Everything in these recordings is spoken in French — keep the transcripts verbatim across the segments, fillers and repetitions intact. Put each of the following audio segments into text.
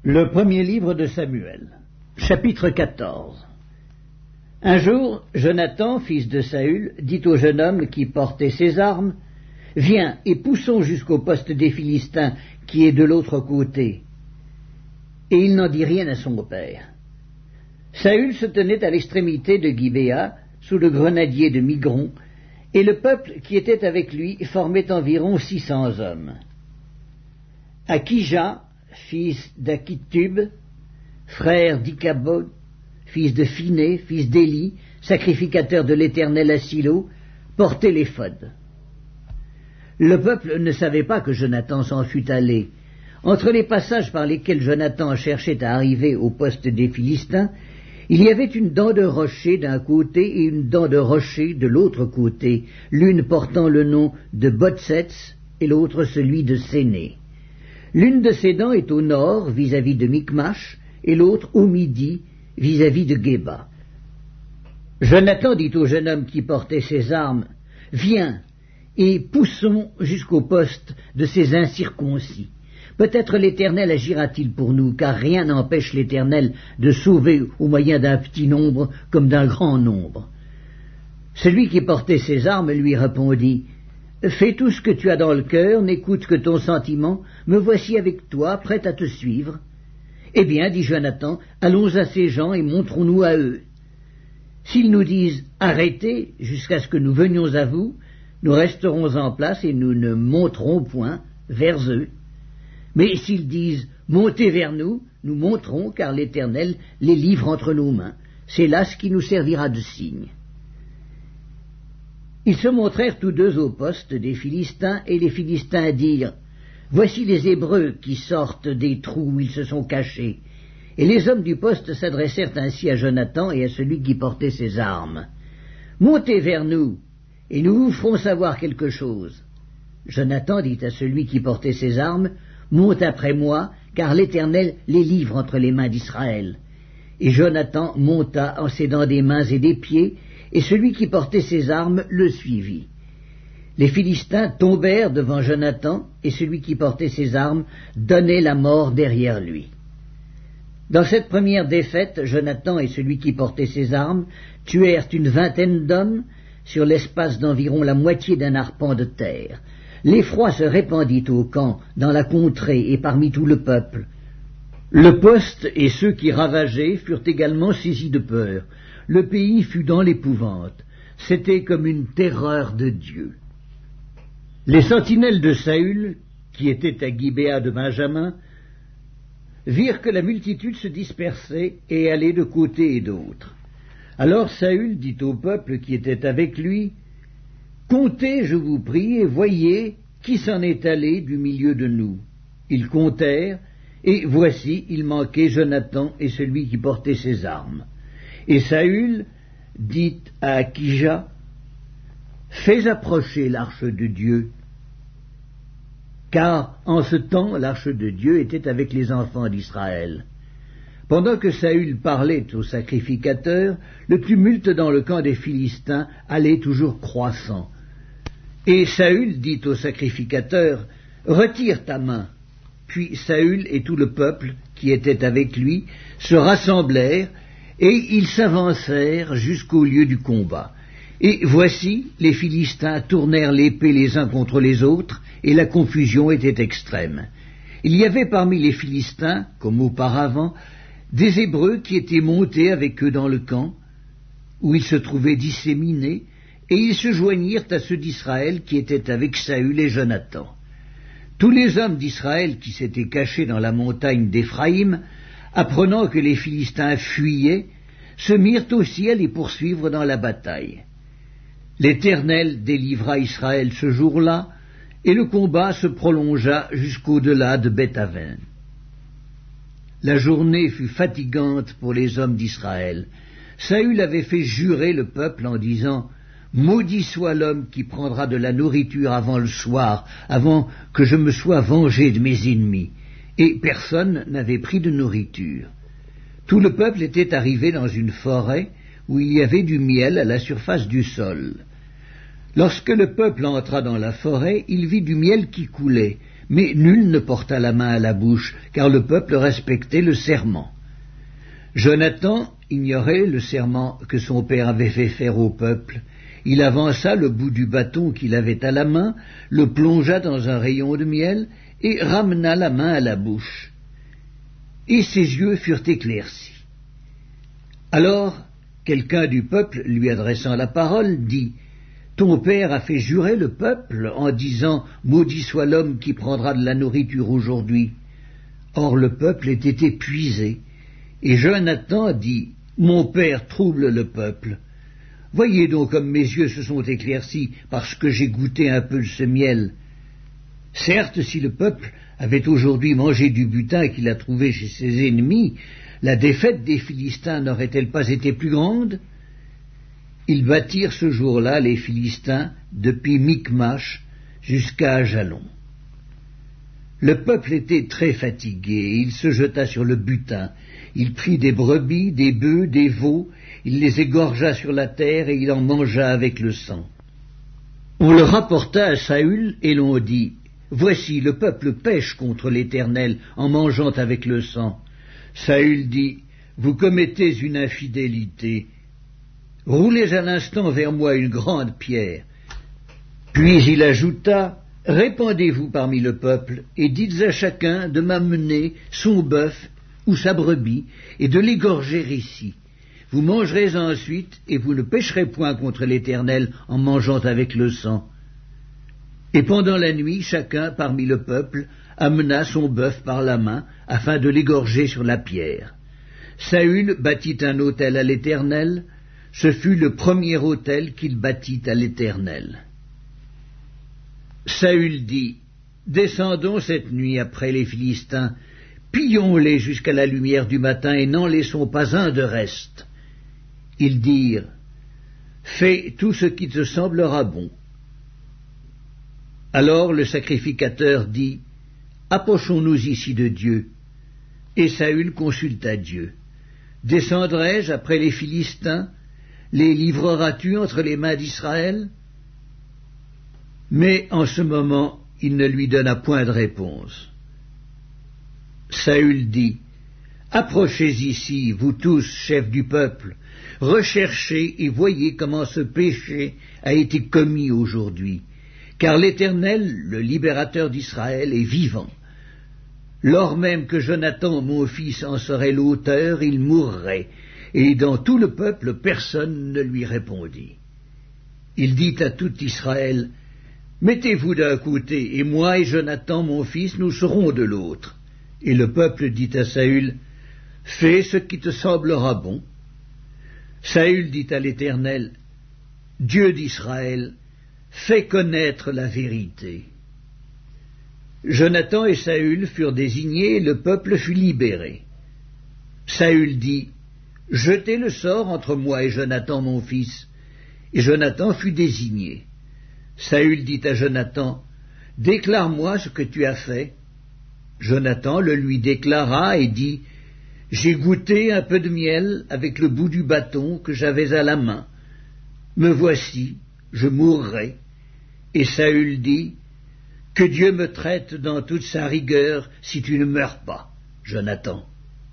Le premier livre de Samuel, chapitre quatorze. Un jour, Jonathan, fils de Saül, dit au jeune homme qui portait ses armes, « Viens et poussons jusqu'au poste des Philistins qui est de l'autre côté. » Et il n'en dit rien à son père. Saül se tenait à l'extrémité de Gibéa, sous le grenadier de Migron, et le peuple qui était avec lui formait environ six cents hommes. Akija, fils d'Akitub, frère d'Ikabod, fils de Phiné, fils d'Éli, sacrificateur de l'Éternel à Silo, portait l'éphod. Le peuple ne savait pas que Jonathan s'en fût allé. Entre les passages par lesquels Jonathan cherchait à arriver au poste des Philistins, il y avait une dent de rocher d'un côté et une dent de rocher de l'autre côté, l'une portant le nom de Botsets et l'autre celui de Séné. L'une de ces dents est au nord, vis-à-vis de Micmash, et l'autre au midi, vis-à-vis de Géba. Jonathan dit au jeune homme qui portait ses armes, « Viens, et poussons jusqu'au poste de ces incirconcis. Peut-être l'Éternel agira-t-il pour nous, car rien n'empêche l'Éternel de sauver au moyen d'un petit nombre comme d'un grand nombre. » Celui qui portait ses armes lui répondit, « Fais tout ce que tu as dans le cœur, n'écoute que ton sentiment, me voici avec toi, prêt à te suivre. » Eh bien, dit Jonathan, allons à ces gens et montrons-nous à eux. S'ils nous disent « Arrêtez jusqu'à ce que nous venions à vous », nous resterons en place et nous ne monterons point vers eux. Mais s'ils disent « Montez vers nous », nous monterons, car l'Éternel les livre entre nos mains. C'est là ce qui nous servira de signe. Ils se montrèrent tous deux au poste des Philistins, et les Philistins dirent « Voici les Hébreux qui sortent des trous où ils se sont cachés. » Et les hommes du poste s'adressèrent ainsi à Jonathan et à celui qui portait ses armes. « Montez vers nous, et nous vous ferons savoir quelque chose. » Jonathan dit à celui qui portait ses armes, « Monte après moi, car l'Éternel les livre entre les mains d'Israël. » Et Jonathan monta en s'aidant des mains et des pieds, et celui qui portait ses armes le suivit. Les Philistins tombèrent devant Jonathan, et celui qui portait ses armes donnait la mort derrière lui. Dans cette première défaite, Jonathan et celui qui portait ses armes tuèrent une vingtaine d'hommes, sur l'espace d'environ la moitié d'un arpent de terre. L'effroi se répandit au camp, dans la contrée et parmi tout le peuple. Le poste et ceux qui ravageaient furent également saisis de peur. Le pays fut dans l'épouvante. C'était comme une terreur de Dieu. Les sentinelles de Saül, qui étaient à Gibéa de Benjamin, virent que la multitude se dispersait et allait de côté et d'autre. Alors Saül dit au peuple qui était avec lui, « Comptez, je vous prie, et voyez qui s'en est allé du milieu de nous. » Ils comptèrent, et voici, il manquait Jonathan et celui qui portait ses armes. Et Saül dit à Akija, « Fais approcher l'arche de Dieu. » Car en ce temps, l'arche de Dieu était avec les enfants d'Israël. Pendant que Saül parlait au sacrificateur, le tumulte dans le camp des Philistins allait toujours croissant. Et Saül dit au sacrificateur, « Retire ta main. » Puis Saül et tout le peuple qui était avec lui se rassemblèrent, et ils s'avancèrent jusqu'au lieu du combat. Et voici, les Philistins tournèrent l'épée les uns contre les autres, et la confusion était extrême. Il y avait parmi les Philistins, comme auparavant, des Hébreux qui étaient montés avec eux dans le camp, où ils se trouvaient disséminés, et ils se joignirent à ceux d'Israël qui étaient avec Saül et Jonathan. Tous les hommes d'Israël qui s'étaient cachés dans la montagne d'Éphraïm, apprenant que les Philistins fuyaient, se mirent aussi à les poursuivre dans la bataille. L'Éternel délivra Israël ce jour-là, et le combat se prolongea jusqu'au-delà de Beth-Aven. La journée fut fatigante pour les hommes d'Israël. Saül avait fait jurer le peuple en disant « Maudit soit l'homme qui prendra de la nourriture avant le soir, avant que je me sois vengé de mes ennemis. » Et personne n'avait pris de nourriture. Tout le peuple était arrivé dans une forêt où il y avait du miel à la surface du sol. Lorsque le peuple entra dans la forêt, il vit du miel qui coulait, mais nul ne porta la main à la bouche, car le peuple respectait le serment. Jonathan ignorait le serment que son père avait fait faire au peuple. Il avança le bout du bâton qu'il avait à la main, le plongea dans un rayon de miel, et ramena la main à la bouche. Et ses yeux furent éclaircis. Alors, quelqu'un du peuple, lui adressant la parole, dit « Ton père a fait jurer le peuple en disant « Maudit soit l'homme qui prendra de la nourriture aujourd'hui ». Or le peuple était épuisé, et Jonathan dit « Mon père trouble le peuple. Voyez donc comme mes yeux se sont éclaircis parce que j'ai goûté un peu de ce miel. Certes, si le peuple avait aujourd'hui mangé du butin qu'il a trouvé chez ses ennemis, la défaite des Philistins n'aurait-elle pas été plus grande? Ils battirent ce jour-là les Philistins depuis Michmash jusqu'à Ajalon. Le peuple était très fatigué, et il se jeta sur le butin. Il prit des brebis, des bœufs, des veaux, il les égorgea sur la terre et il en mangea avec le sang. On le rapporta à Saül et l'on dit « Voici, le peuple pêche contre l'Éternel en mangeant avec le sang. » Saül dit « Vous commettez une infidélité. Roulez à l'instant vers moi une grande pierre. » Puis il ajouta « Répandez-vous parmi le peuple, et dites à chacun de m'amener son bœuf ou sa brebis, et de l'égorger ici. Vous mangerez ensuite, et vous ne pécherez point contre l'Éternel en mangeant avec le sang. » Et pendant la nuit, chacun parmi le peuple amena son bœuf par la main, afin de l'égorger sur la pierre. Saül bâtit un autel à l'Éternel, ce fut le premier autel qu'il bâtit à l'Éternel. Saül dit, « Descendons cette nuit après les Philistins, pillons-les jusqu'à la lumière du matin et n'en laissons pas un de reste. » Ils dirent, « Fais tout ce qui te semblera bon. » Alors le sacrificateur dit, « Approchons-nous ici de Dieu. » Et Saül consulta Dieu. « Descendrai-je après les Philistins? Les livreras-tu entre les mains d'Israël » Mais en ce moment, il ne lui donna point de réponse. Saül dit, « Approchez ici, vous tous, chefs du peuple, recherchez et voyez comment ce péché a été commis aujourd'hui, car l'Éternel, le libérateur d'Israël, est vivant. Lors même que Jonathan, mon fils, en serait l'auteur, il mourrait, et dans tout le peuple personne ne lui répondit. Il dit à tout Israël, « Mettez-vous d'un côté, et moi et Jonathan, mon fils, nous serons de l'autre. » Et le peuple dit à Saül, « Fais ce qui te semblera bon. » Saül dit à l'Éternel, « Dieu d'Israël, fais connaître la vérité. » Jonathan et Saül furent désignés, et le peuple fut libéré. Saül dit, « Jetez le sort entre moi et Jonathan mon fils. » Et Jonathan fut désigné. Saül dit à Jonathan, « Déclare-moi ce que tu as fait. » Jonathan le lui déclara et dit, « J'ai goûté un peu de miel avec le bout du bâton que j'avais à la main. Me voici, je mourrai. » Et Saül dit, « Que Dieu me traite dans toute sa rigueur si tu ne meurs pas, Jonathan. »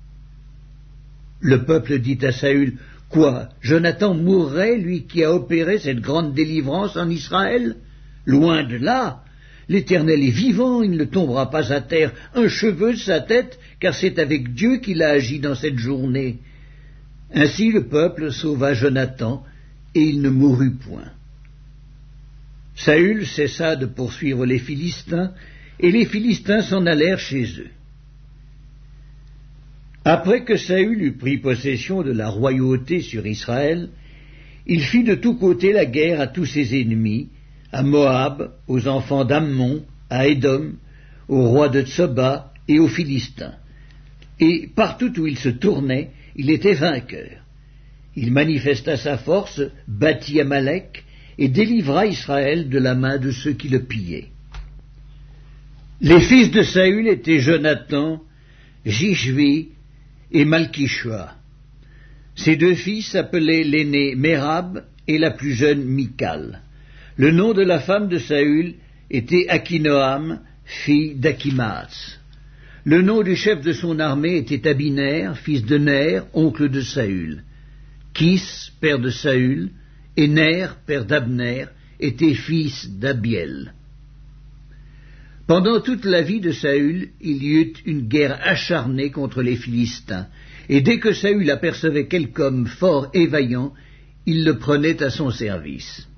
Le peuple dit à Saül, « Quoi, Jonathan mourrait, lui qui a opéré cette grande délivrance en Israël? Loin de là, l'Éternel est vivant, il ne tombera pas à terre un cheveu de sa tête, car c'est avec Dieu qu'il a agi dans cette journée. » Ainsi le peuple sauva Jonathan, et il ne mourut point. Saül cessa de poursuivre les Philistins, et les Philistins s'en allèrent chez eux. Après que Saül eut pris possession de la royauté sur Israël, il fit de tous côtés la guerre à tous ses ennemis, à Moab, aux enfants d'Ammon, à Édom, au roi de Tsoba et aux Philistins. Et partout où il se tournait, il était vainqueur. Il manifesta sa force, battit Amalek, et délivra Israël de la main de ceux qui le pillaient. Les fils de Saül étaient Jonathan, Jishvi et Malkishua. Ces deux fils s'appelaient l'aîné Mérab et la plus jeune Michal. Le nom de la femme de Saül était Akinoam, fille d'Achimaas. Le nom du chef de son armée était Abiner, fils de Ner, oncle de Saül. Kis, père de Saül, et Ner, père d'Abner, étaient fils d'Abiel. Pendant toute la vie de Saül, il y eut une guerre acharnée contre les Philistins, et dès que Saül apercevait quelque homme fort et vaillant, il le prenait à son service.